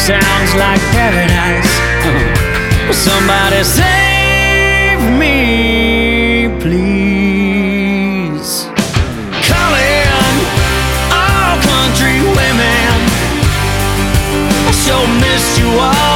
sounds like paradise. Somebody save me, please. Calling all country women, I sure missed you all.